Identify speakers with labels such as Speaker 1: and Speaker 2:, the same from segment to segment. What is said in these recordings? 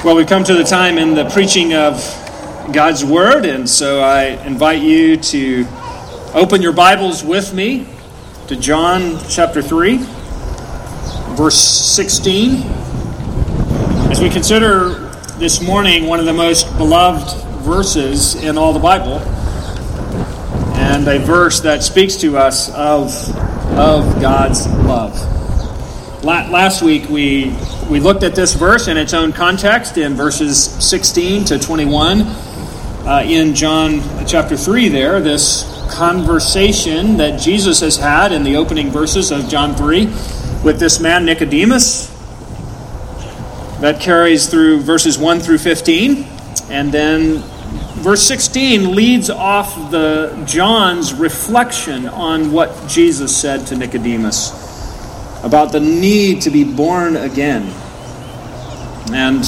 Speaker 1: Well, we've come to the time in the preaching of God's Word, and so I invite you to open your Bibles with me to John chapter 3, verse 16. As we consider this morning one of the most beloved verses in all the Bible, and a verse that speaks to us of God's love. Last week we looked at this verse in its own context in verses 16 to 21 in John chapter 3 there, this conversation that Jesus has had in the opening verses of John 3 with this man Nicodemus that carries through verses 1 through 15. And then verse 16 leads off John's reflection on what Jesus said to Nicodemus about the need to be born again. And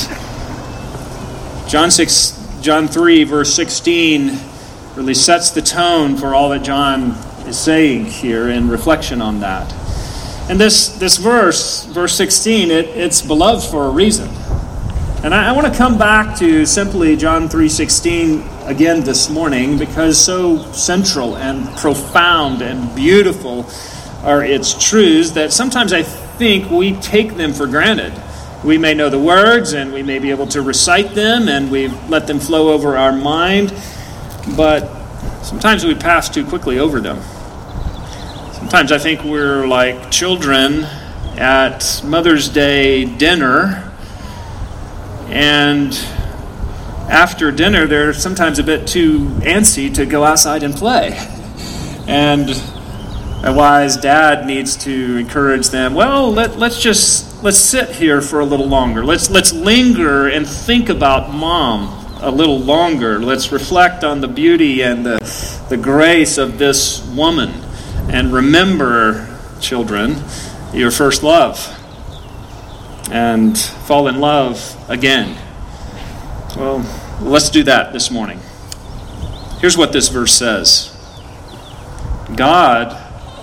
Speaker 1: John 3, verse 16, really sets the tone for all that John is saying here in reflection on that. And this verse 16, it's beloved for a reason. And I want to come back to simply John 3:16 again this morning, because so central and profound and beautiful are its truths that sometimes I think we take them for granted. We may know the words and we may be able to recite them and we let them flow over our mind, but sometimes we pass too quickly over them. Sometimes I think we're like children at Mother's Day dinner, and after dinner they're sometimes a bit too antsy to go outside and play. And a wise dad needs to encourage them, well, let's sit here for a little longer. Let's linger and think about mom a little longer. Let's reflect on the beauty and the grace of this woman. And remember, children, your first love. And fall in love again. Well, let's do that this morning. Here's what this verse says. God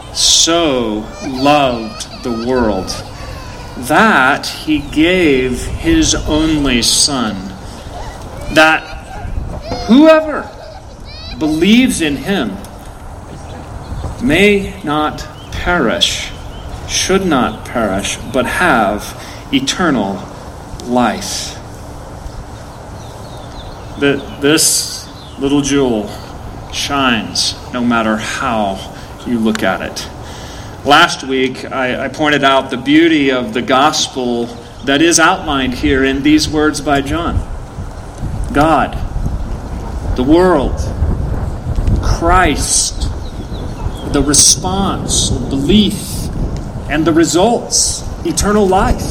Speaker 1: so loved the world that he gave his only Son, that whoever believes in him may not perish, should not perish, but have eternal life. This little jewel shines no matter how you look at it. Last week, I pointed out the beauty of the gospel that is outlined here in these words by John. God, the world, Christ, the response, belief, and the results, eternal life.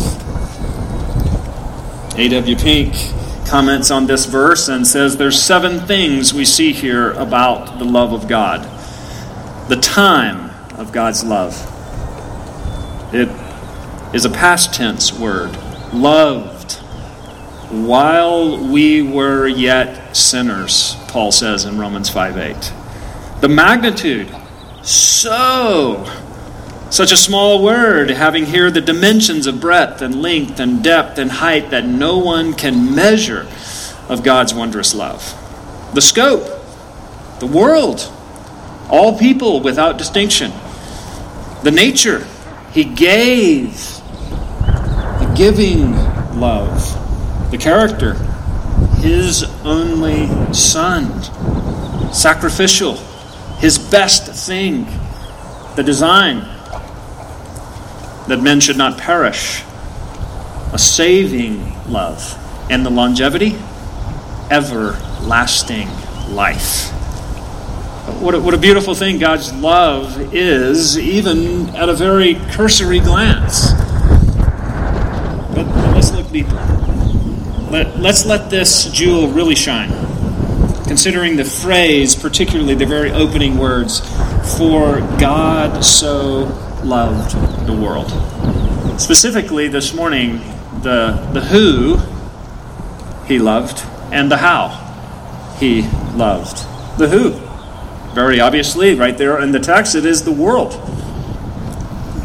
Speaker 1: A.W. Pink comments on this verse and says there's 7 things we see here about the love of God. The time of God's love. It is a past tense word. Loved while we were yet sinners, Paul says in Romans 5:8. The magnitude. Such a small word, having here the dimensions of breadth and length and depth and height that no one can measure of God's wondrous love. The scope. The world. All people without distinction. The nature. He gave. The giving love. The character. His only Son. Sacrificial. His best thing. The design. That men should not perish. A saving love. And the longevity. Everlasting life. What a beautiful thing God's love is, even at a very cursory glance. But let's look deeper. Let's let this jewel really shine. Considering the phrase, particularly the very opening words, for God so loved the world. Specifically this morning, the who he loved and the how he loved. The who. Very obviously, right there in the text, it is the world.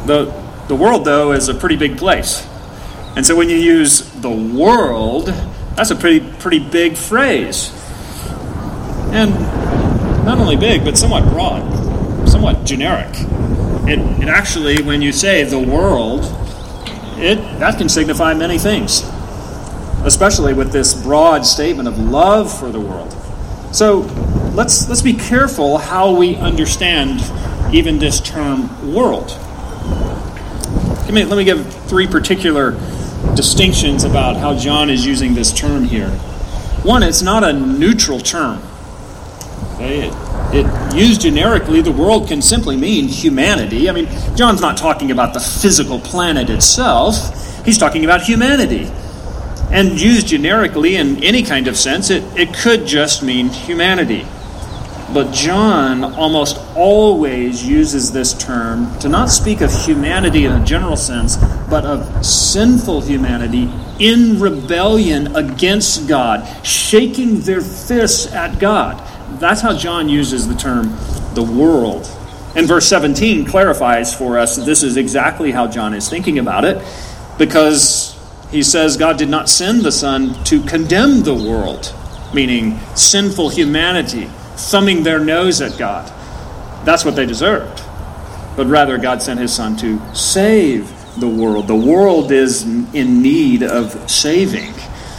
Speaker 1: The world, though, is a pretty big place. And so when you use the world, That's a pretty big phrase. And not only big, but somewhat broad, somewhat generic. It actually, when you say the world, that can signify many things, especially with this broad statement of love for the world. So let's be careful how we understand even this term world. Let me give three particular distinctions about how John is using this term here. One, it's not a neutral term. Okay? It used generically, the world can simply mean humanity. I mean, John's not talking about the physical planet itself. He's talking about humanity. And used generically in any kind of sense, it could just mean humanity. But John almost always uses this term to not speak of humanity in a general sense, but of sinful humanity in rebellion against God, shaking their fists at God. That's how John uses the term the world. And verse 17 clarifies for us that this is exactly how John is thinking about it, because he says God did not send the Son to condemn the world, meaning sinful humanity, thumbing their nose at God. That's what they deserved. But rather, God sent his Son to save the world. The world is in need of saving.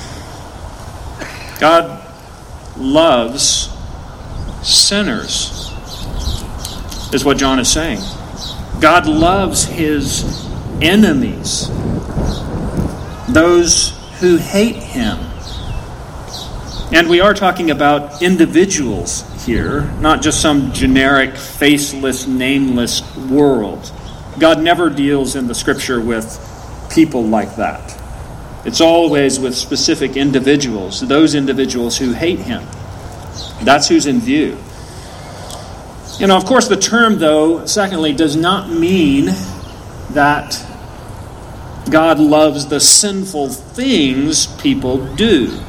Speaker 1: God loves sinners, is what John is saying. God loves his enemies, those who hate him. And we are talking about individuals here, not just some generic, faceless, nameless world. God never deals in the Scripture with people like that. It's always with specific individuals, those individuals who hate him. That's who's in view. Of course, the term, though, secondly, does not mean that God loves the sinful things people do.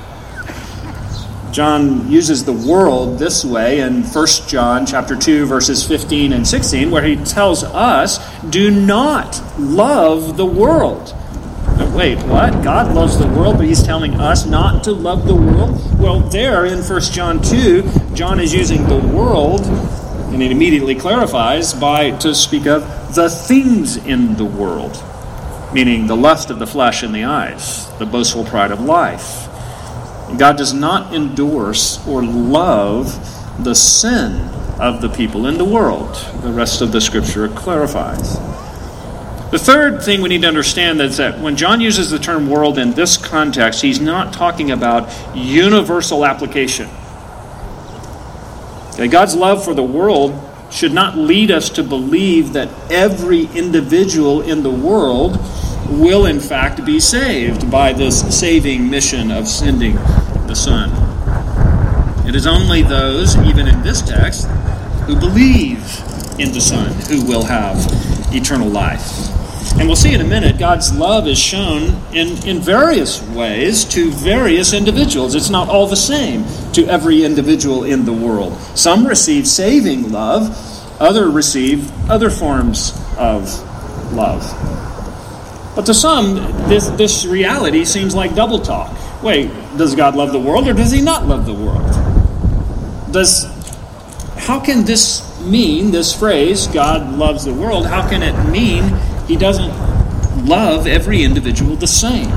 Speaker 1: John uses the world this way in 1 John chapter 2, verses 15 and 16, where he tells us, do not love the world. Wait, what? God loves the world, but he's telling us not to love the world? Well, there in 1 John 2, John is using the world, and it immediately clarifies to speak of the things in the world, meaning the lust of the flesh and the eyes, the boastful pride of life. God does not endorse or love the sin of the people in the world. The rest of the Scripture clarifies. The third thing we need to understand is that when John uses the term world in this context, he's not talking about universal application. Okay, God's love for the world should not lead us to believe that every individual in the world will in fact be saved by this saving mission of sending the Son. It is only those, even in this text, who believe in the Son who will have eternal life. And we'll see in a minute, God's love is shown in various ways to various individuals. It's not all the same to every individual in the world. Some receive saving love, others receive other forms of love. But to some, this reality seems like double talk. Wait, does God love the world or does he not love the world? How can this mean, this phrase, God loves the world, how can it mean he doesn't love every individual the same?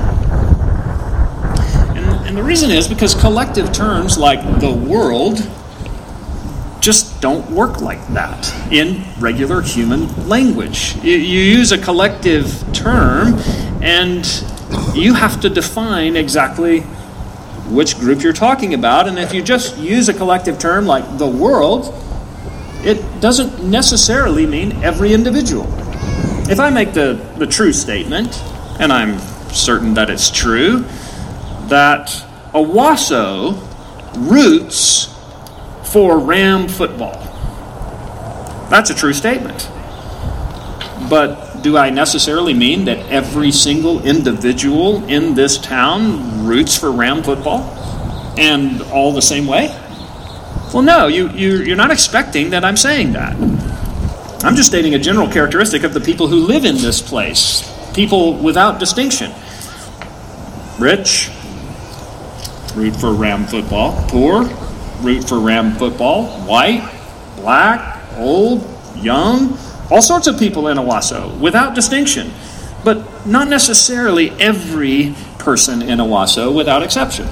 Speaker 1: And the reason is because collective terms like the world just don't work like that in regular human language. You use a collective term and you have to define exactly which group you're talking about. And if you just use a collective term like the world, it doesn't necessarily mean every individual. If I make the true statement, and I'm certain that it's true, that Owasso roots for Ram football. That's a true statement. But do I necessarily mean that every single individual in this town roots for Ram football? And all the same way? Well, no, you're not expecting that I'm saying that. I'm just stating a general characteristic of the people who live in this place. People without distinction. Rich, root for Ram football. Poor, root for Ram football. White, black, old, young, all sorts of people in Owasso, without distinction. But not necessarily every person in Owasso, without exception.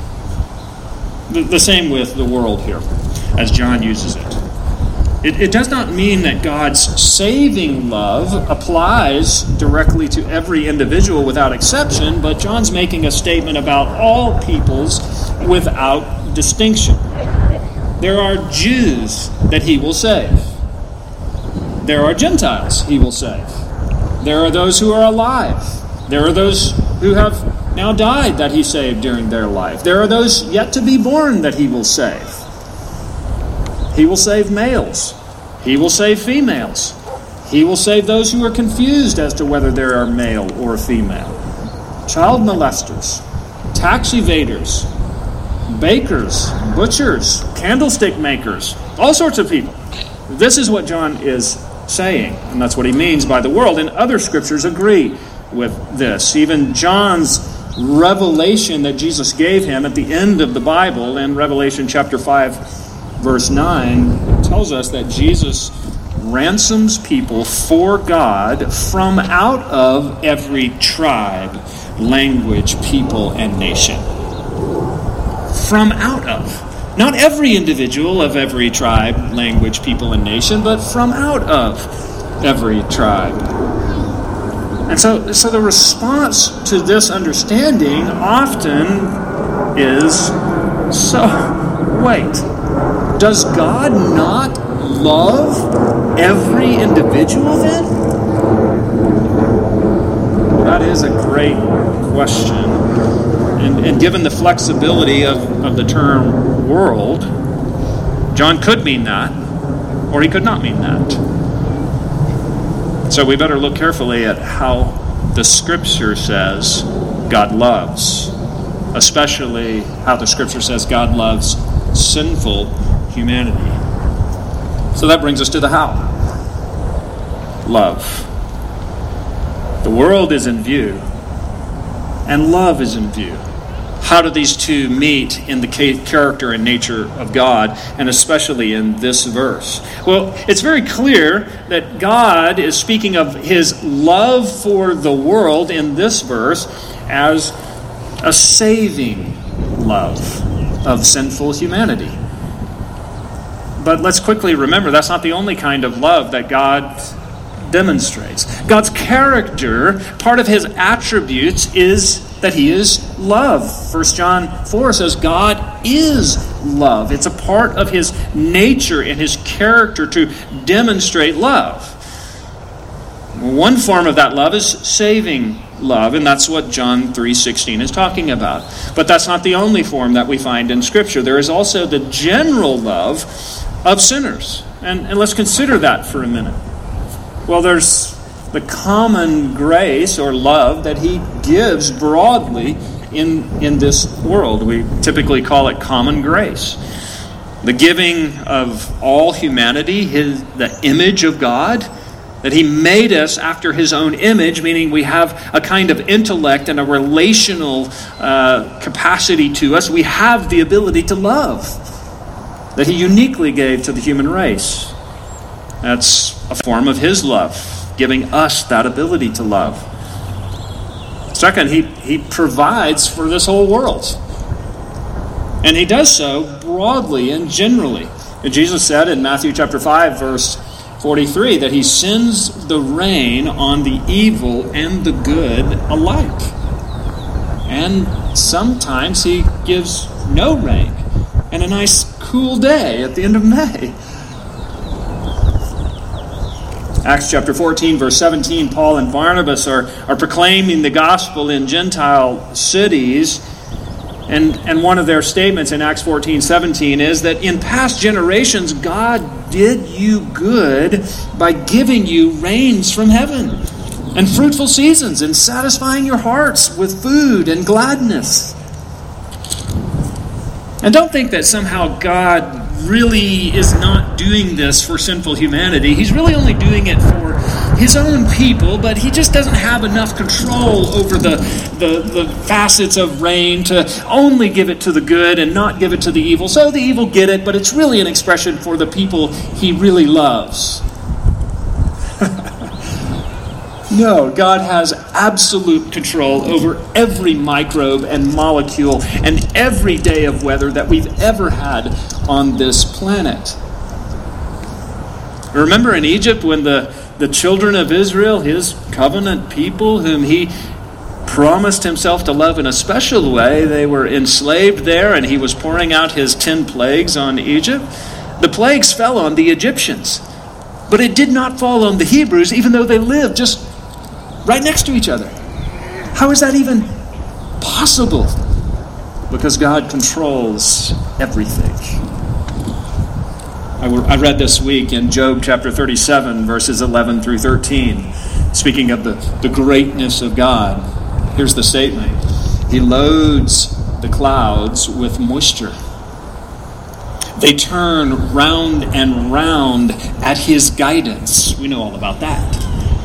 Speaker 1: The same with the world here, as John uses it. It does not mean that God's saving love applies directly to every individual without exception, but John's making a statement about all peoples without distinction. There are Jews that he will save. There are Gentiles he will save. There are those who are alive. There are those who have now died that he saved during their life. There are those yet to be born that he will save. He will save males. He will save females. He will save those who are confused as to whether they are male or female. Child molesters, tax evaders, bakers, butchers, candlestick makers, all sorts of people. This is what John is saying, and that's what he means by the world. And other scriptures agree with this. Even John's revelation that Jesus gave him at the end of the Bible in Revelation chapter 5, verse 9, tells us that Jesus ransoms people for God from out of every tribe, language, people, and nation. From out of. Not every individual of every tribe, language, people, and nation, but from out of every tribe. And so the response to this understanding often is, wait, does God not love every individual then? That is a great question. And given the flexibility of the term world, John could mean that, or he could not mean that. So we better look carefully at how the Scripture says God loves, especially how the Scripture says God loves sinful humanity. So that brings us to the how. Love. The world is in view, and love is in view. How do these two meet in the character and nature of God, and especially in this verse? Well, it's very clear that God is speaking of his love for the world in this verse as a saving love of sinful humanity. But let's quickly remember that's not the only kind of love that God demonstrates. God's character, part of his attributes, is that he is love. 1 John 4 says God is love. It's a part of his nature and his character to demonstrate love. One form of that love is saving love, and that's what John 3:16 is talking about. But that's not the only form that we find in Scripture. There is also the general love of sinners. And let's consider that for a minute. Well, there's the common grace or love that he gives broadly in this world. We typically call it common grace. The giving of all humanity, the image of God, that he made us after his own image, meaning we have a kind of intellect and a relational capacity to us. We have the ability to love that he uniquely gave to the human race. That's a form of his love, giving us that ability to love. Second, he provides for this whole world. And he does so broadly and generally. And Jesus said in Matthew chapter 5, verse 43, that he sends the rain on the evil and the good alike. And sometimes he gives no rain and a nice cool day at the end of May. Acts chapter 14, verse 17, Paul and Barnabas are proclaiming the gospel in Gentile cities. And one of their statements in Acts 14:17 is that in past generations, God did you good by giving you rains from heaven and fruitful seasons and satisfying your hearts with food and gladness. And don't think that somehow God really is not doing this for sinful humanity. He's really only doing it for his own people, but he just doesn't have enough control over the facets of rain to only give it to the good and not give it to the evil. So the evil get it, but it's really an expression for the people he really loves. No, God has absolute control over every microbe and molecule and every day of weather that we've ever had on this planet. Remember in Egypt when the children of Israel, his covenant people, whom he promised himself to love in a special way, they were enslaved there, and he was pouring out his 10 plagues on Egypt. The plagues fell on the Egyptians, but it did not fall on the Hebrews, even though they lived just right next to each other. How is that even possible? Because God controls everything. I read this week in Job chapter 37, verses 11 through 13, speaking of the greatness of God. Here's the statement. He loads the clouds with moisture. They turn round and round at his guidance. We know all about that.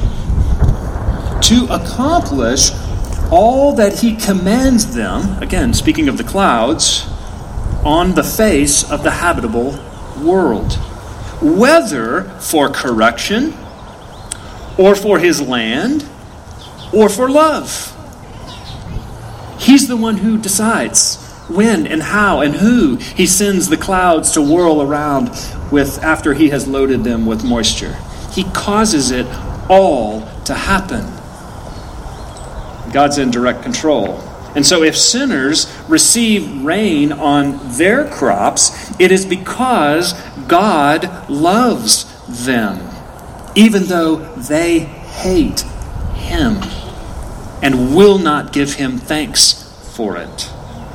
Speaker 1: To accomplish all that he commands them, again, speaking of the clouds, on the face of the habitable world, whether for correction, or for his land, or for love. He's the one who decides when and how and who he sends the clouds to whirl around with after he has loaded them with moisture. He causes it all to happen. God's in direct control. And so if sinners receive rain on their crops, it is because God loves them, even though they hate him and will not give him thanks for it.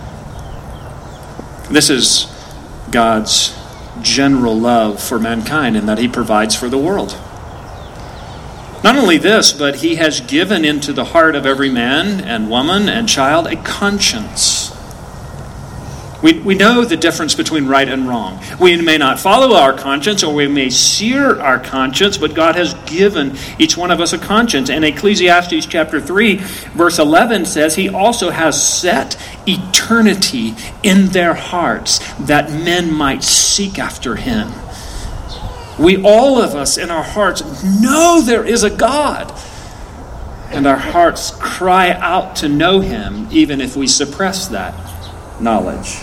Speaker 1: This is God's general love for mankind in that he provides for the world. Not only this, but he has given into the heart of every man and woman and child a conscience. We know the difference between right and wrong. We may not follow our conscience, or we may sear our conscience, but God has given each one of us a conscience. And Ecclesiastes chapter 3, verse 11 says he also has set eternity in their hearts that men might seek after him. We, all of us in our hearts, know there is a God. And our hearts cry out to know him, even if we suppress that knowledge.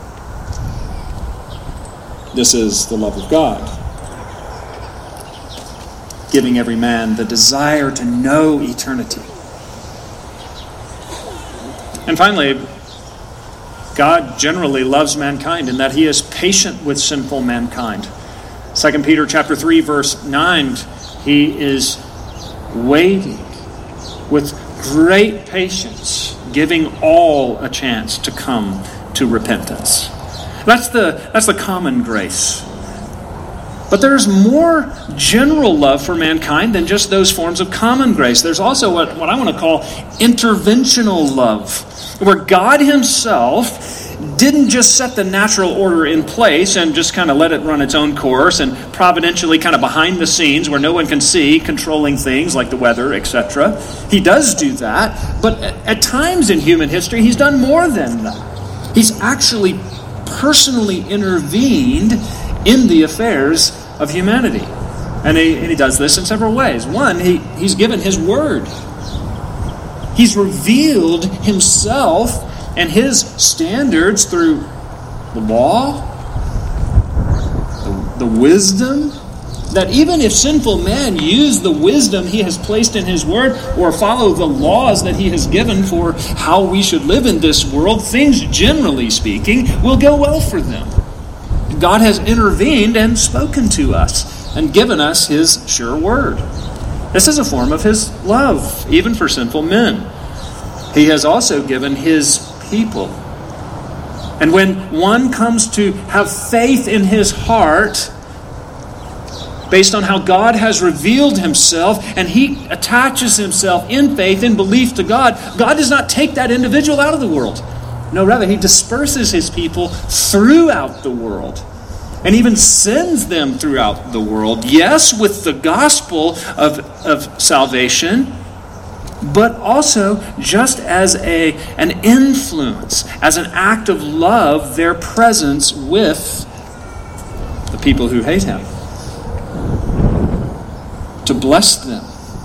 Speaker 1: This is the love of God, giving every man the desire to know eternity. And finally, God generally loves mankind in that he is patient with sinful mankind. 2 Peter chapter 3, verse 9, he is waiting with great patience, giving all a chance to come to repentance. That's the common grace. But there's more general love for mankind than just those forms of common grace. There's also what I want to call interventional love, where God himself didn't just set the natural order in place and just kind of let it run its own course and providentially kind of behind the scenes where no one can see, controlling things like the weather, etc. He does do that, but at times in human history, he's done more than that. He's actually personally intervened in the affairs of humanity. And he does this in several ways. One, he's given his word. He's revealed himself and his standards through the law, the wisdom, that even if sinful man use the wisdom he has placed in his word or follow the laws that he has given for how we should live in this world, things, generally speaking, will go well for them. God has intervened and spoken to us and given us his sure word. This is a form of his love, even for sinful men. He has also given his people. And when one comes to have faith in his heart, based on how God has revealed himself, and he attaches himself in faith, in belief to God, God does not take that individual out of the world. No, rather, he disperses his people throughout the world. and even sends them throughout the world. Yes, with the gospel of salvation, but also just as an influence, as an act of love, their presence with the people who hate him, to bless them.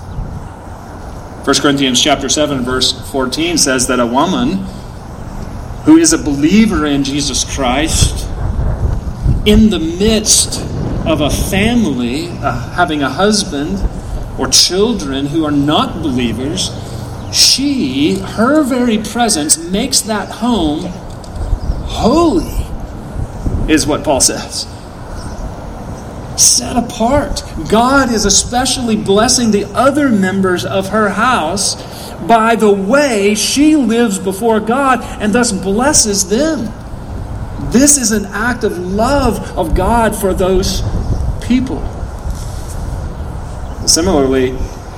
Speaker 1: 1 Corinthians chapter 7, verse 14 says that a woman who is a believer in Jesus Christ, in the midst of a family, having a husband or children who are not believers, her very presence makes that home holy, is what Paul says. Set apart. God is especially blessing the other members of her house by the way she lives before God and thus blesses them. This is an act of love of God for those people. Similarly,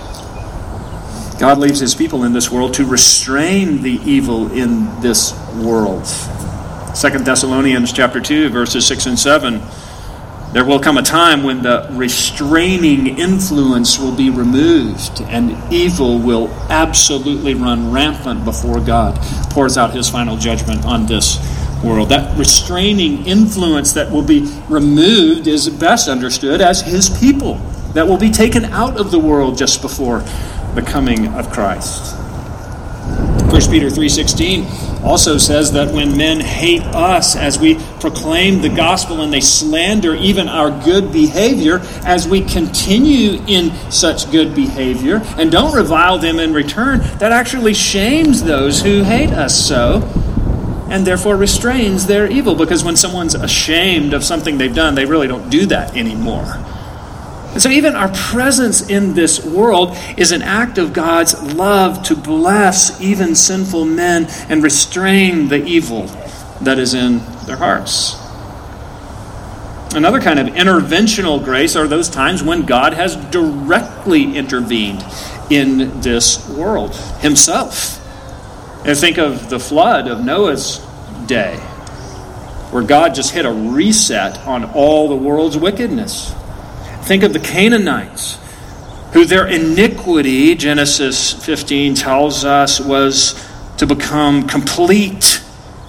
Speaker 1: God leaves his people in this world to restrain the evil in this world. 2 Thessalonians chapter 2, verses 6 and 7. There will come a time when the restraining influence will be removed and evil will absolutely run rampant before God pours out his final judgment on this world. That restraining influence that will be removed is best understood as his people that will be taken out of the world just before the coming of Christ. 1 Peter 3:16 also says that when men hate us as we proclaim the gospel and they slander even our good behavior, as we continue in such good behavior and don't revile them in return, that actually shames those who hate us so and therefore restrains their evil. Because when someone's ashamed of something they've done, they really don't do that anymore. And so even our presence in this world is an act of God's love to bless even sinful men and restrain the evil that is in their hearts. Another kind of interventional grace are those times when God has directly intervened in this world himself. And think of the flood of Noah's day, where God just hit a reset on all the world's wickedness. Think of the Canaanites, who their iniquity, Genesis 15 tells us, was to become complete.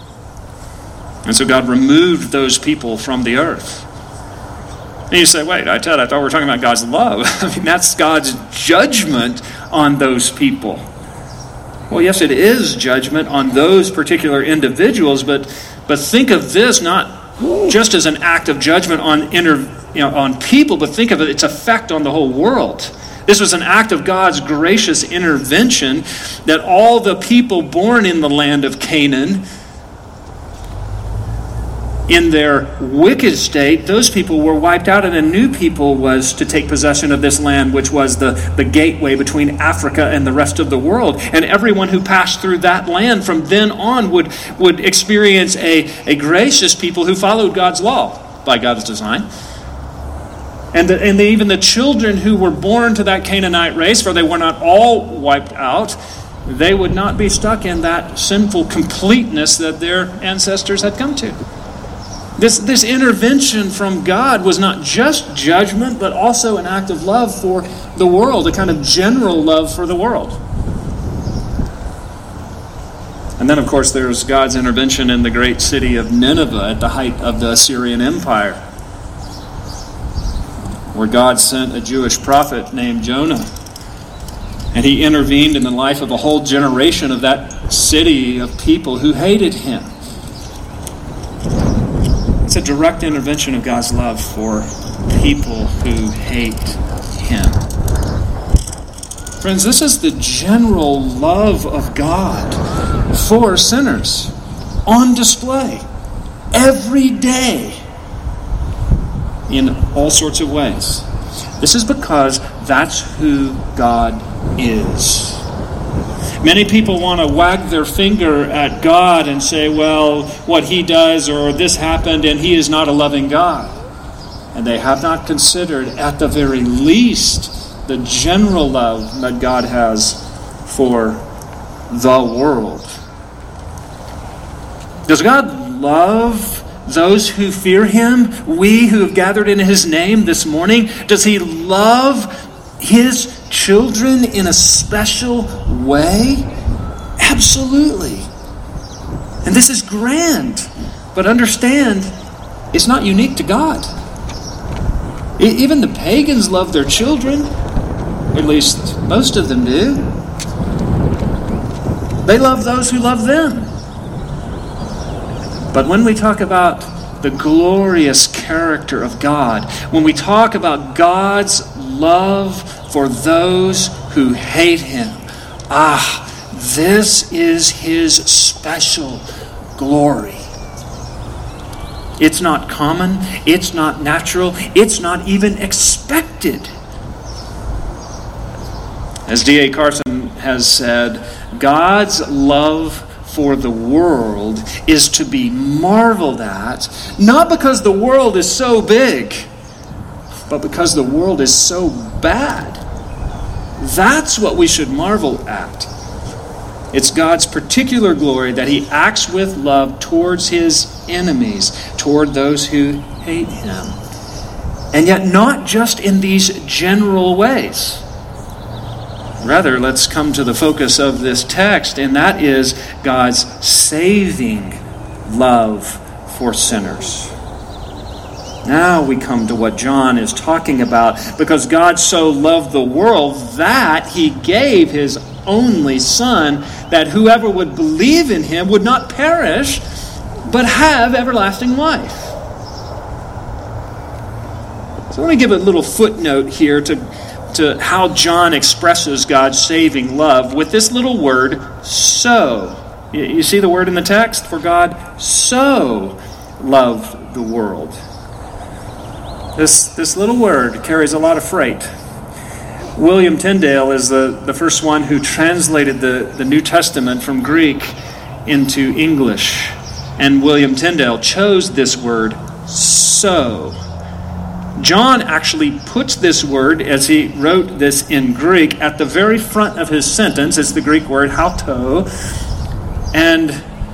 Speaker 1: And so God removed those people from the earth. And you say, wait, I thought we were talking about God's love. I mean, that's God's judgment on those people. Well, yes, it is judgment on those particular individuals, but think of this not just as an act of judgment on people, but think of its effect on the whole world. This was an act of God's gracious intervention that all the people born in the land of Canaan, in their wicked state, those people were wiped out, and a new people was to take possession of this land, which was the gateway between Africa and the rest of the world. And everyone who passed through that land from then on would experience a gracious people who followed God's law by God's design. And even the children who were born to that Canaanite race, for they were not all wiped out, they would not be stuck in that sinful completeness that their ancestors had come to. This intervention from God was not just judgment, but also an act of love for the world, a kind of general love for the world. And then, of course, there's God's intervention in the great city of Nineveh at the height of the Assyrian Empire, where God sent a Jewish prophet named Jonah. And he intervened in the life of a whole generation of that city of people who hated him. It's a direct intervention of God's love for people who hate him. Friends, this is the general love of God for sinners on display every day in all sorts of ways. This is because that's who God is. Many people want to wag their finger at God and say, well, what he does or this happened and he is not a loving God. And they have not considered, at the very least, the general love that God has for the world. Does God love those who fear him, we who have gathered in his name this morning? Does he love his children in a special way? Absolutely. And this is grand. But understand, it's not unique to God. Even the pagans love their children. At least most of them do. They love those who love them. But when we talk about the glorious character of God, when we talk about God's love for those who hate him, this is his special glory. It's not common, it's not natural, it's not even expected. As D.A. Carson has said, God's love for the world is to be marveled at, not because the world is so big, but because the world is so bad. That's what we should marvel at. It's God's particular glory that he acts with love towards his enemies, toward those who hate him. And yet not just in these general ways. Rather, let's come to the focus of this text, and that is God's saving love for sinners. Now we come to what John is talking about. Because God so loved the world that he gave his only Son, that whoever would believe in him would not perish, but have everlasting life. So let me give a little footnote here to how John expresses God's saving love with this little word, so. You see the word in the text? For God so loved the world. This little word carries a lot of freight. William Tyndale is the first one who translated the New Testament from Greek into English. And William Tyndale chose this word, so. John actually puts this word, as he wrote this in Greek, at the very front of his sentence. It's the Greek word hauto. And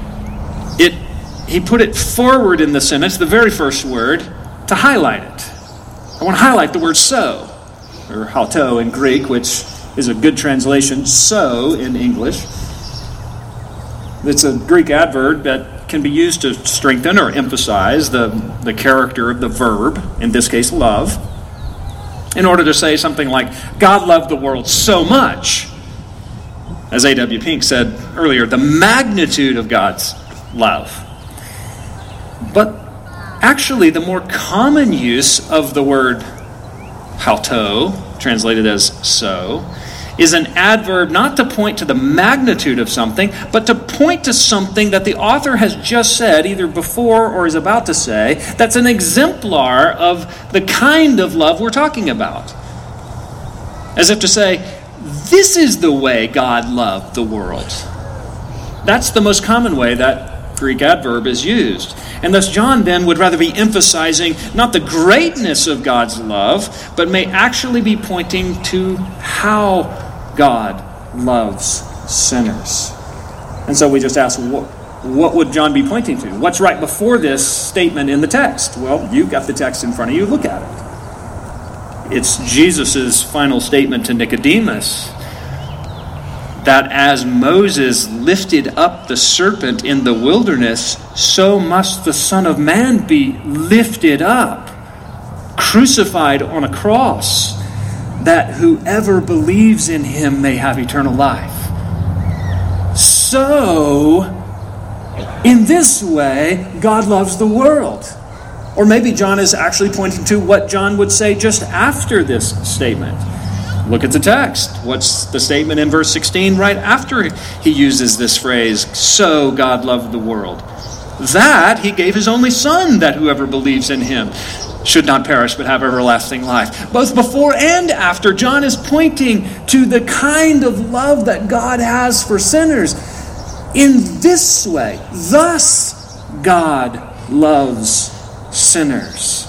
Speaker 1: he put it forward in the sentence, the very first word, to highlight it. I want to highlight the word so, or hauto in Greek, which is a good translation, so in English. It's a Greek adverb that can be used to strengthen or emphasize the character of the verb, in this case, love, in order to say something like, God loved the world so much. As A.W. Pink said earlier, the magnitude of God's love. But actually, the more common use of the word hauto, translated as so, is an adverb not to point to the magnitude of something, but to point to something that the author has just said, either before or is about to say, that's an exemplar of the kind of love we're talking about. As if to say, this is the way God loved the world. That's the most common way that Greek adverb is used. And thus John then would rather be emphasizing not the greatness of God's love, but may actually be pointing to how God loves sinners. And so we just ask, what would John be pointing to? What's right before this statement in the text? Well, you've got the text in front of you. Look at it. It's Jesus' final statement to Nicodemus, that as Moses lifted up the serpent in the wilderness, so must the Son of Man be lifted up, crucified on a cross, that whoever believes in him may have eternal life. So, in this way, God loves the world. Or maybe John is actually pointing to what John would say just after this statement. Look at the text. What's the statement in verse 16 right after he uses this phrase, so God loved the world? That he gave his only Son, that whoever believes in him should not perish but have everlasting life. Both before and after, John is pointing to the kind of love that God has for sinners. In this way, thus God loves sinners.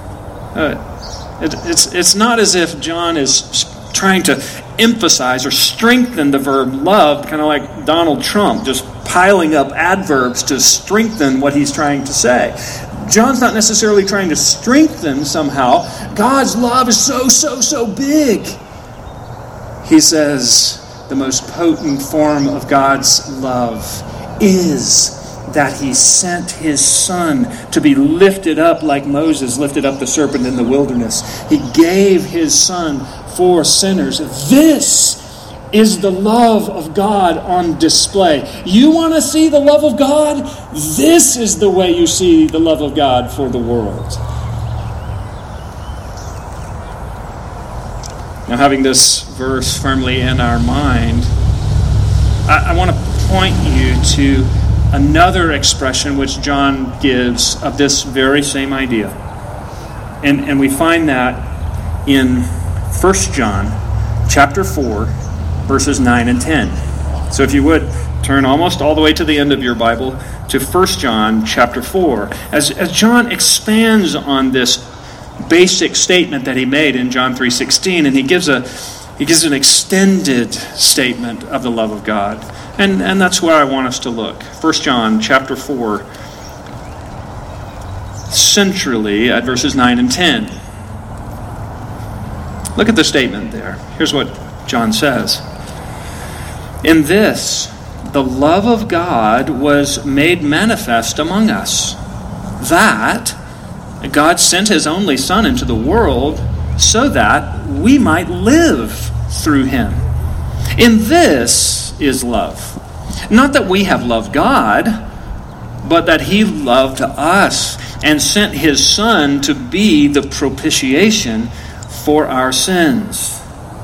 Speaker 1: It's not as if John is trying to emphasize or strengthen the verb love, kind of like Donald Trump, just piling up adverbs to strengthen what he's trying to say. John's not necessarily trying to strengthen somehow God's love is so big. He says the most potent form of God's love is that he sent his Son to be lifted up like Moses lifted up the serpent in the wilderness. He gave his Son for sinners. This is the love of God on display. You want to see the love of God? This is the way you see the love of God for the world. Now, having this verse firmly in our mind, I want to point you to another expression which John gives of this very same idea. And we find that in 1 John chapter 4, verses 9 and 10. So if you would, turn almost all the way to the end of your Bible to 1 John chapter 4. As John expands on this basic statement that he made in John 3:16, and he gives an extended statement of the love of God. And that's where I want us to look. 1 John chapter 4, centrally at verses 9 and 10. Look at the statement there. Here's what John says. In this, the love of God was made manifest among us, that God sent his only Son into the world so that we might live through him. In this is love. Not that we have loved God, but that he loved us and sent his Son to be the propitiation for our sins.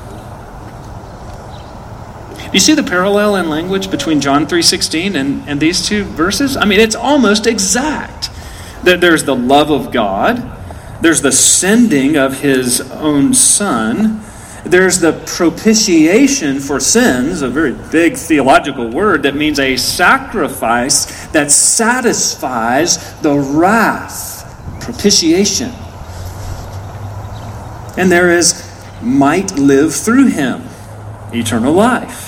Speaker 1: Do you see the parallel in language between John 3:16 and these two verses? I mean, it's almost exact. There's the love of God. There's the sending of his own Son. There's the propitiation for sins, a very big theological word that means a sacrifice that satisfies the wrath. Propitiation. And there is might live through him, eternal life.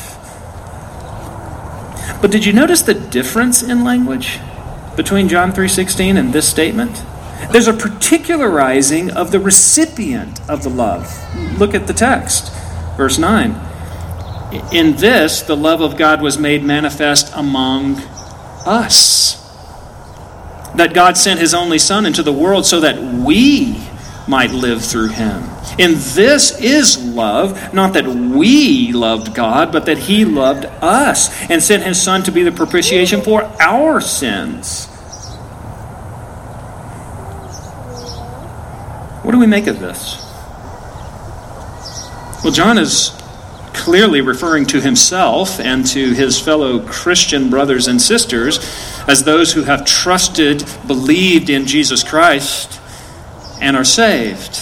Speaker 1: But did you notice the difference in language between John 3:16 and this statement? There's a particularizing of the recipient of the love. Look at the text, verse 9. In this, the love of God was made manifest among us, that God sent his only Son into the world so that we might live through him. In this is love, not that we loved God, but that he loved us and sent his Son to be the propitiation for our sins. What do we make of this? Well, John is clearly referring to himself and to his fellow Christian brothers and sisters as those who have trusted, believed in Jesus Christ, and are saved.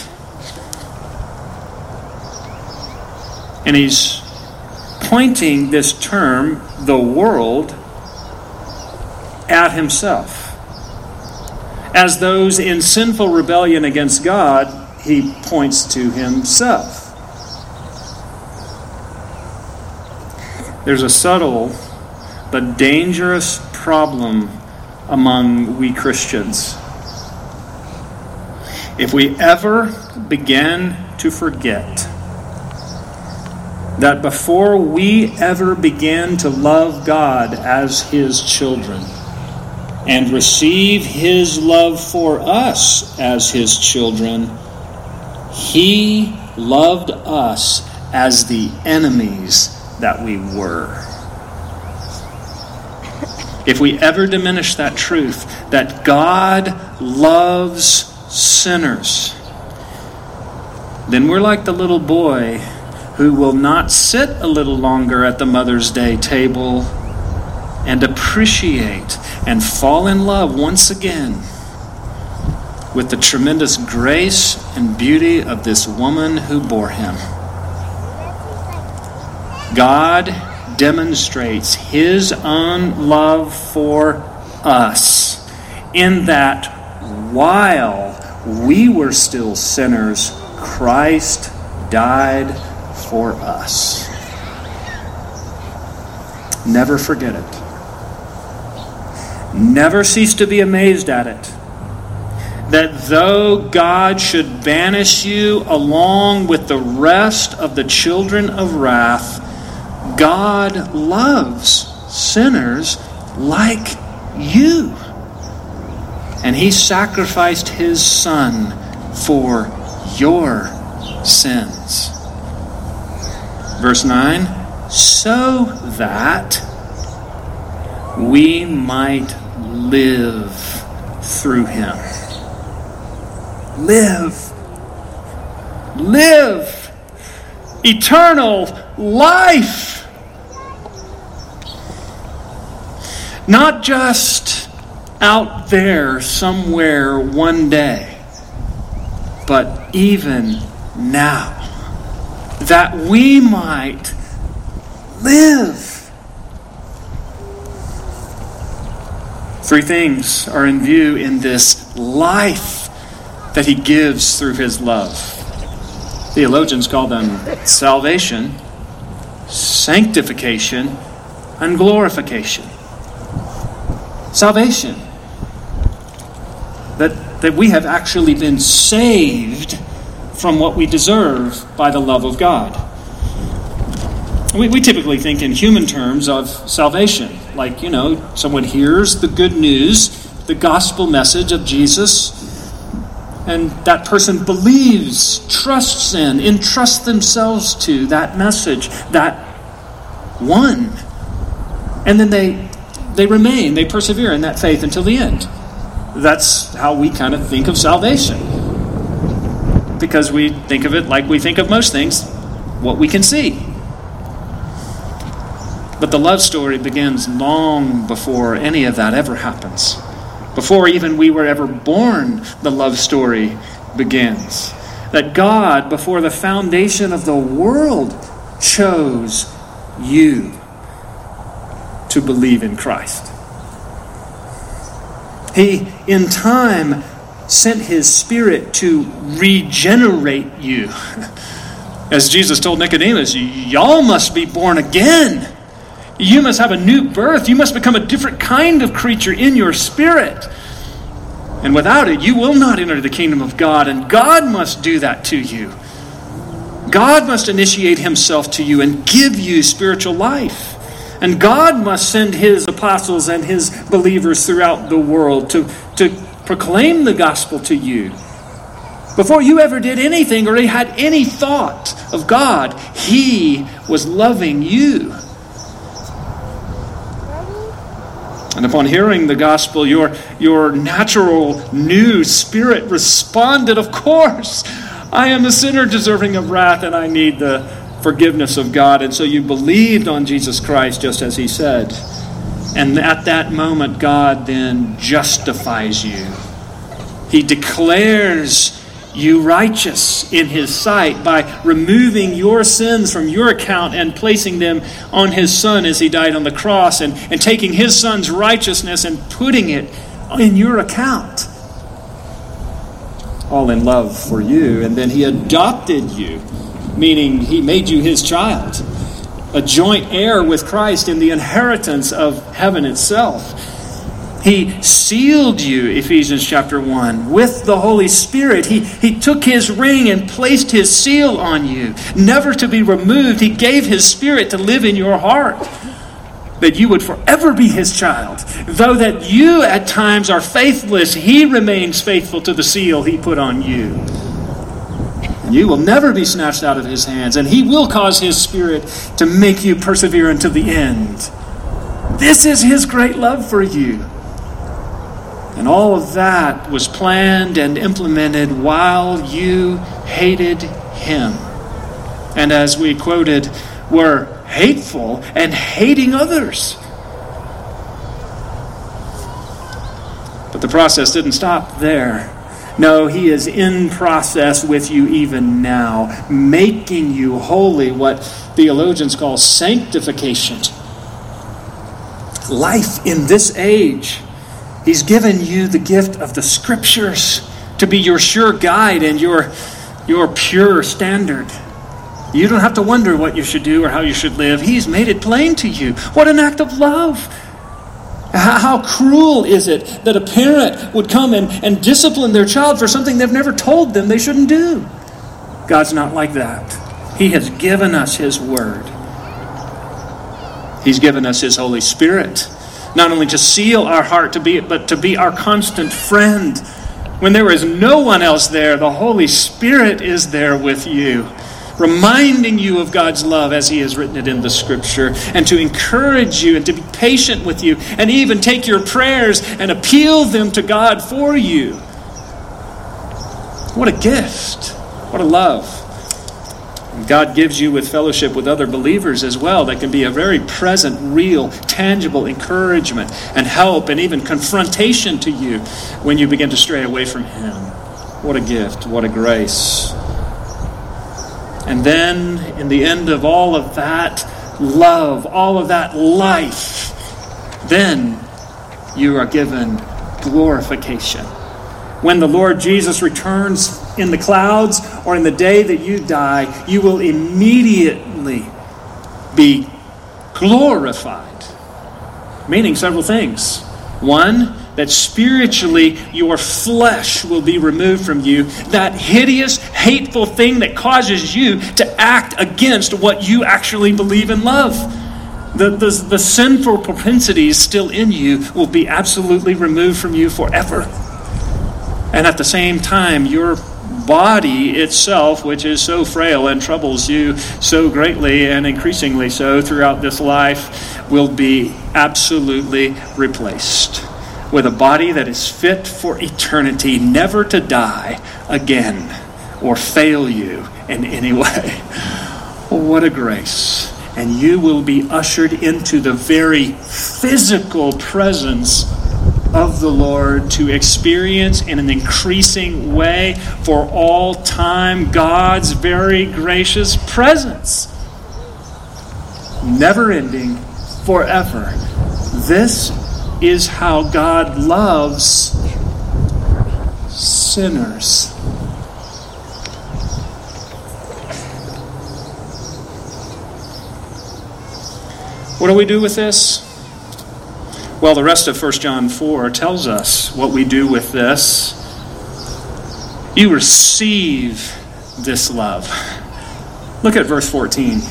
Speaker 1: And he's pointing this term, the world, at himself. As those in sinful rebellion against God, he points to himself. There's a subtle but dangerous problem among we Christians. If we ever begin to forget that before we ever began to love God as his children and receive his love for us as his children, he loved us as the enemies that we were. If we ever diminish that truth, that God loves sinners, then we're like the little boy who will not sit a little longer at the Mother's Day table and appreciate and fall in love once again with the tremendous grace and beauty of this woman who bore him. God demonstrates his own love for us in that while we were still sinners, Christ died for us. Never forget it. Never cease to be amazed at it. that though God should banish you along with the rest of the children of wrath, God loves sinners like you. And he sacrificed his Son for your sins. Verse 9, so that we might live through him. Live. Eternal life. Not just out there somewhere one day, but even now, that we might live. Three things are in view in this life that he gives through his love. Theologians call them salvation, sanctification, and glorification. Salvation. That we have actually been saved from what we deserve by the love of God. We typically think in human terms of salvation. Like, someone hears the good news, the gospel message of Jesus, and that person believes, trusts in, entrusts themselves to that message, that one. And then they remain, they persevere in that faith until the end. That's how we kind of think of salvation. Because we think of it like we think of most things, what we can see. But the love story begins long before any of that ever happens. Before even we were ever born, the love story begins. That God, before the foundation of the world, chose you to believe in Christ. He, in time, sent his Spirit to regenerate you. As Jesus told Nicodemus, y'all must be born again. You must have a new birth. You must become a different kind of creature in your spirit. And without it, you will not enter the kingdom of God. And God must do that to you. God must initiate himself to you and give you spiritual life. And God must send his apostles and his believers throughout the world to proclaim the gospel to you. Before you ever did anything or had any thought of God, he was loving you. And upon hearing the gospel, your natural new spirit responded, of course, I am a sinner deserving of wrath and I need the forgiveness of God. And so you believed on Jesus Christ just as he said. And at that moment, God then justifies you. He declares you righteous in his sight by removing your sins from your account and placing them on his Son as he died on the cross, and taking his Son's righteousness and putting it in your account. All in love for you. And then he adopted you, meaning he made you his child, a joint heir with Christ in the inheritance of heaven itself. He sealed you, Ephesians chapter 1, with the Holy Spirit. He took his ring and placed his seal on you, never to be removed. He gave his Spirit to live in your heart, that you would forever be his child. Though that you at times are faithless, he remains faithful to the seal he put on you. And you will never be snatched out of his hands, and he will cause his Spirit to make you persevere until the end. This is his great love for you. And all of that was planned and implemented while you hated him. And as we quoted, were hateful and hating others. But the process didn't stop there. No, he is in process with you even now, making you holy, what theologians call sanctification. Life in this age. He's given you the gift of the Scriptures to be your sure guide and your pure standard. You don't have to wonder what you should do or how you should live. He's made it plain to you. What an act of love. How cruel is it that a parent would come and discipline their child for something they've never told them they shouldn't do? God's not like that. He has given us His Word. He's given us His Holy Spirit, not only to seal our heart, but to be our constant friend. When there is no one else there, the Holy Spirit is there with you, reminding you of God's love as He has written it in the Scripture, and to encourage you and to be patient with you, and even take your prayers and appeal them to God for you. What a gift. What a love. And God gives you with fellowship with other believers as well. That can be a very present, real, tangible encouragement and help and even confrontation to you when you begin to stray away from Him. What a gift. What a grace. And then, in the end of all of that love, all of that life, then you are given glorification. When the Lord Jesus returns in the clouds or in the day that you die, you will immediately be glorified. Meaning several things. One, that spiritually your flesh will be removed from you. That hideous, hateful thing that causes you to act against what you actually believe and love. The sinful propensities still in you will be absolutely removed from you forever. And at the same time, your body itself, which is so frail and troubles you so greatly and increasingly so throughout this life, will be absolutely replaced with a body that is fit for eternity, never to die again or fail you in any way. What a grace. And you will be ushered into the very physical presence of the Lord to experience in an increasing way for all time God's very gracious presence. Never ending, forever. This is how God loves sinners. What do we do with this? Well, the rest of 1 John 4 tells us what we do with this. You receive this love. Look at verse 14.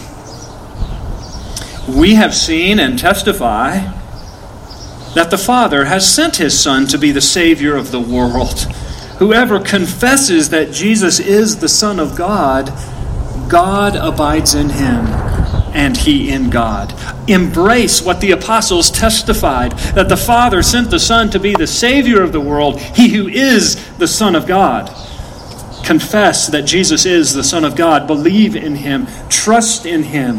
Speaker 1: We have seen and testify that the Father has sent His Son to be the Savior of the world. Whoever confesses that Jesus is the Son of God, God abides in Him, and He in God. Embrace what the apostles testified, that the Father sent the Son to be the Savior of the world, He who is the Son of God. Confess that Jesus is the Son of God. Believe in Him. Trust in Him.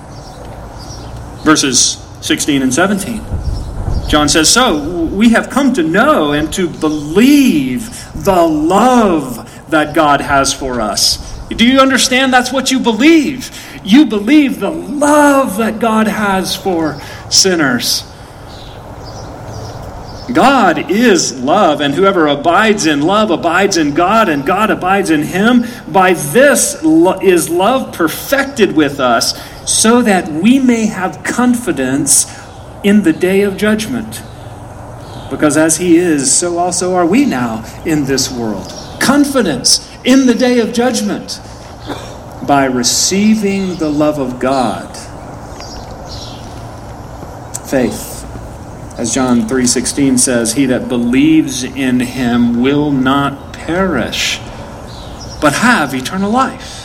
Speaker 1: Verses 16 and 17. John says, so we have come to know and to believe the love that God has for us. Do you understand? That's what you believe. You believe the love that God has for sinners. God is love, and whoever abides in love abides in God, and God abides in him. By this is love perfected with us, so that we may have confidence in the day of judgment. Because as He is, so also are we now in this world. Confidence in the day of judgment by receiving the love of God. Faith. As John 3:16 says, he that believes in Him will not perish, but have eternal life.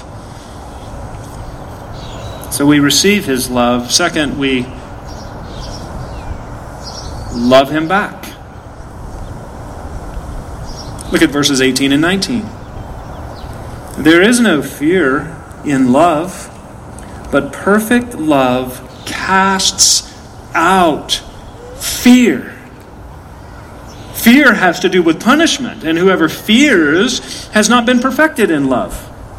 Speaker 1: So we receive His love. Second, we love Him back. Look at verses 18 and 19. There is no fear in love, but perfect love casts out fear. Fear has to do with punishment, and whoever fears has not been perfected in love.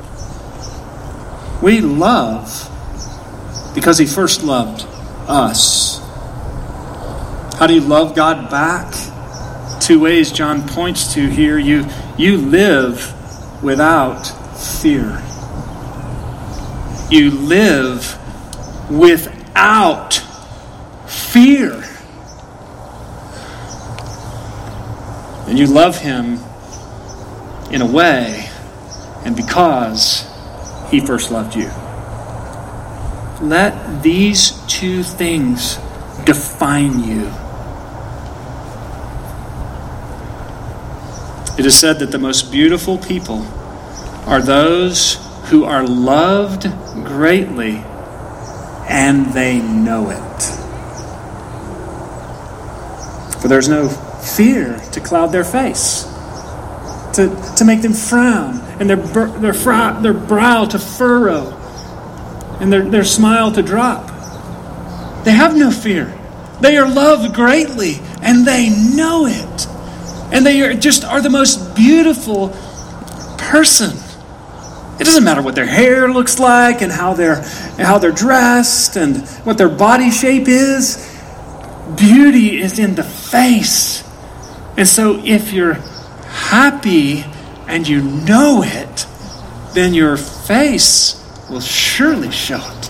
Speaker 1: We love because He first loved us. How do you love God back? Two ways John points to here. You live without fear. You live without fear. And you love him in a way and because he first loved you. Let these two things define you. It is said that the most beautiful people are those who are loved greatly and they know it. For there's no fear to cloud their face, to make them frown, and their brow to furrow, and their smile to drop. They have no fear. They are loved greatly, and they know it. And they are the most beautiful person. It doesn't matter what their hair looks like and how they're dressed and what their body shape is. Beauty is in the face. And so if you're happy and you know it, then your face will surely show it.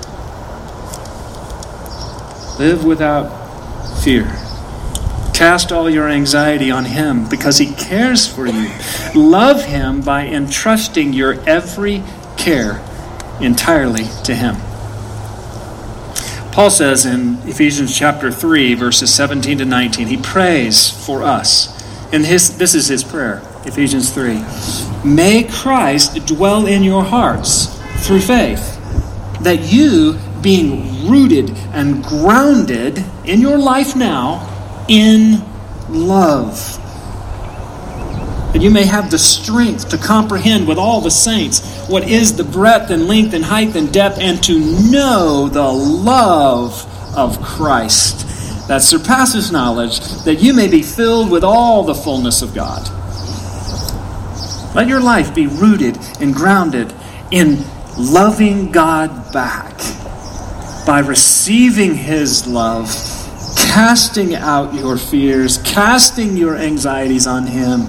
Speaker 1: Live without fear. Cast all your anxiety on him because he cares for you. Love him by entrusting your every care entirely to him. Paul says in Ephesians chapter 3, verses 17 to 19, he prays for us. And this is his prayer, Ephesians 3. May Christ dwell in your hearts through faith, that you, being rooted and grounded in your life now in love, that you may have the strength to comprehend with all the saints what is the breadth and length and height and depth, and to know the love of Christ that surpasses knowledge, that you may be filled with all the fullness of God. Let your life be rooted and grounded in loving God back by receiving his love, casting out your fears, casting your anxieties on him.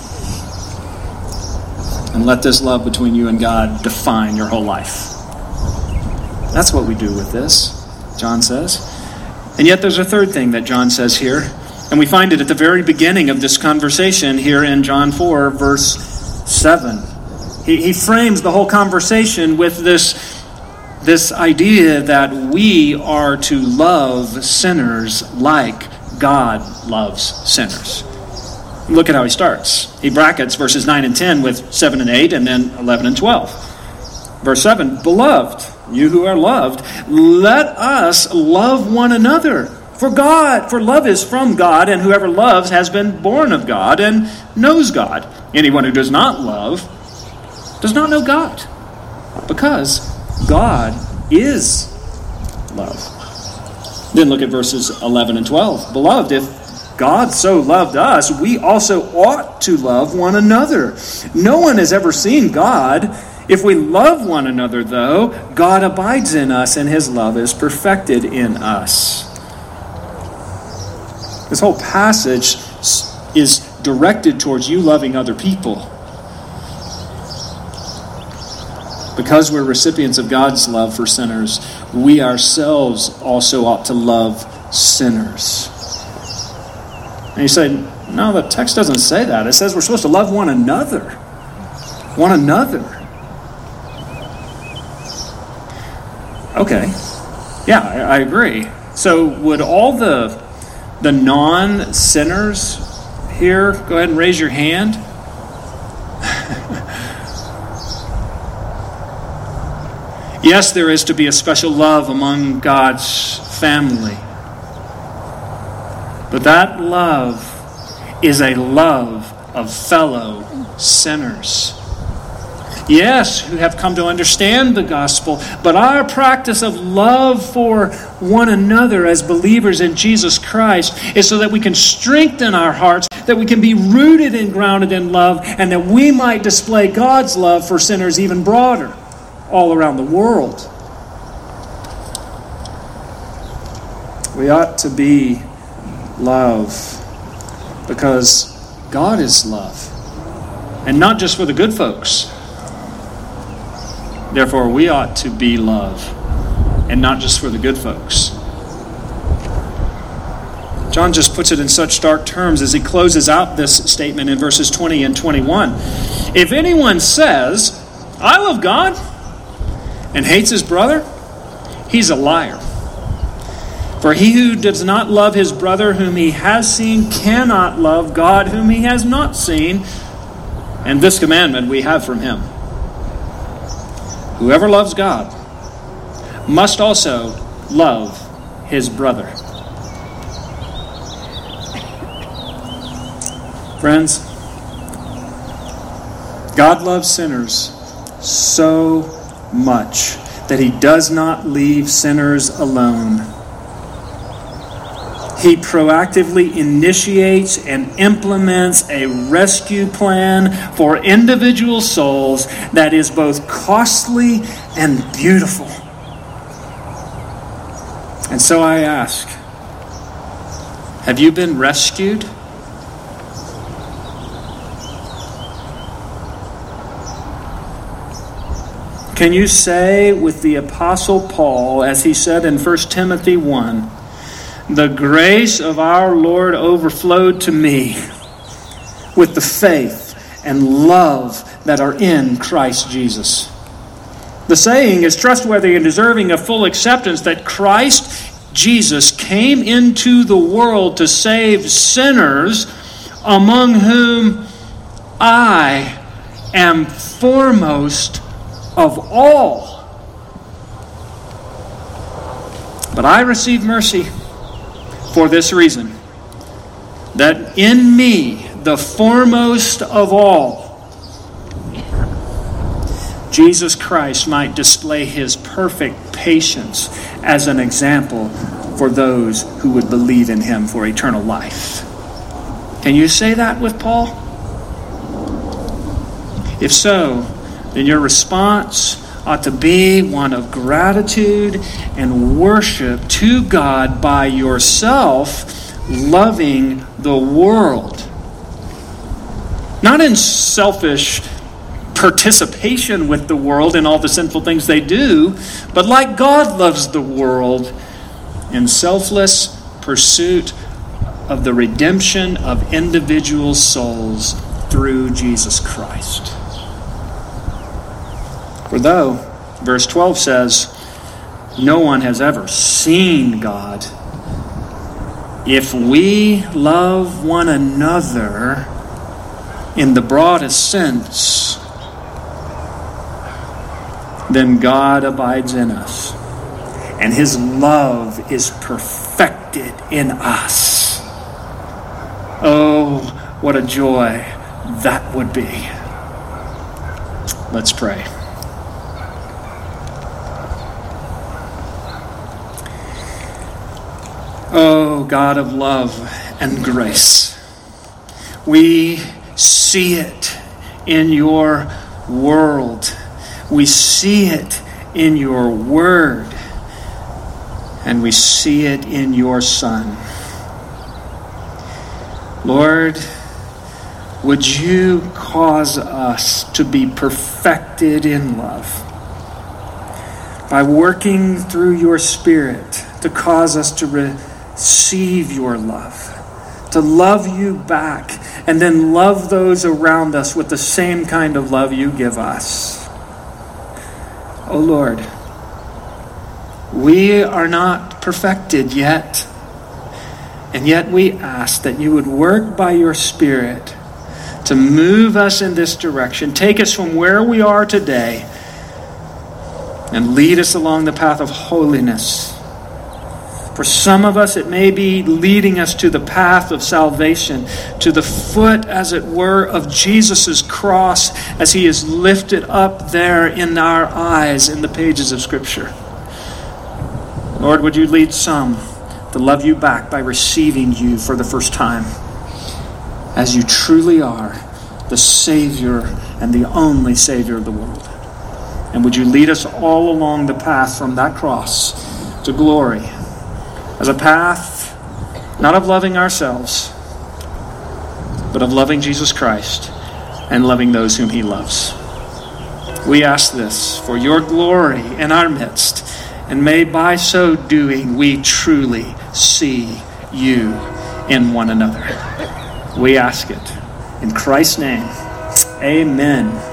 Speaker 1: And let this love between you and God define your whole life. That's what we do with this, John says. And yet there's a third thing that John says here. And we find it at the very beginning of this conversation here in John 4, verse 7. He frames the whole conversation with this idea that we are to love sinners like God loves sinners. Look at how he starts. He brackets verses 9 and 10 with 7 and 8, and then 11 and 12. Verse 7, Beloved, you who are loved, let us love one another. For love is from God, and whoever loves has been born of God and knows God. Anyone who does not love does not know God, because God is love. Then look at verses 11 and 12. Beloved, if God so loved us, we also ought to love one another. No one has ever seen God. If we love one another, though, God abides in us, and his love is perfected in us. This whole passage is directed towards you loving other people. Because we're recipients of God's love for sinners, we ourselves also ought to love sinners. And you say, no, the text doesn't say that. It says we're supposed to love one another. One another. Okay. Yeah, I agree. So would all the non-sinners here go ahead and raise your hand? Yes, there is to be a special love among God's family. But that love is a love of fellow sinners. Yes, who have come to understand the gospel, but our practice of love for one another as believers in Jesus Christ is so that we can strengthen our hearts, that we can be rooted and grounded in love, and that we might display God's love for sinners even broader all around the world. We ought to be love because God is love, and not just for the good folks. Therefore, we ought to be love, and not just for the good folks. John just puts it in such stark terms as he closes out this statement in verses 20 and 21. If anyone says, I love God, and hates his brother, he's a liar. For he who does not love his brother whom he has seen cannot love God whom he has not seen. And this commandment we have from him: whoever loves God must also love his brother. Friends, God loves sinners so much that he does not leave sinners alone. He proactively initiates and implements a rescue plan for individual souls that is both costly and beautiful. And so I ask, have you been rescued? Can you say with the Apostle Paul, as he said in 1 Timothy 1, the grace of our Lord overflowed to me with the faith and love that are in Christ Jesus. The saying is trustworthy and deserving of full acceptance that Christ Jesus came into the world to save sinners, among whom I am foremost of all. But I receive mercy for this reason, that in me, the foremost of all, Jesus Christ might display his perfect patience as an example for those who would believe in him for eternal life. Can you say that with Paul? If so, then your response ought to be one of gratitude and worship to God by yourself loving the world. Not in selfish participation with the world in all the sinful things they do, but like God loves the world, in selfless pursuit of the redemption of individual souls through Jesus Christ. For though, verse 12 says, no one has ever seen God, if we love one another in the broadest sense, then God abides in us, and his love is perfected in us. Oh, what a joy that would be. Let's pray. Oh, God of love and grace, we see it in your world. We see it in your word. And we see it in your Son. Lord, would you cause us to be perfected in love by working through your Spirit to cause us to receive your love, to love you back, and then love those around us with the same kind of love you give us. Oh Lord, we are not perfected yet, and yet we ask that you would work by your Spirit to move us in this direction, take us from where we are today, and lead us along the path of holiness. For some of us, it may be leading us to the path of salvation, to the foot, as it were, of Jesus' cross as he is lifted up there in our eyes in the pages of Scripture. Lord, would you lead some to love you back by receiving you for the first time as you truly are the Savior and the only Savior of the world. And would you lead us all along the path from that cross to glory, as a path not of loving ourselves, but of loving Jesus Christ and loving those whom he loves. We ask this for your glory in our midst, and may by so doing we truly see you in one another. We ask it in Christ's name. Amen.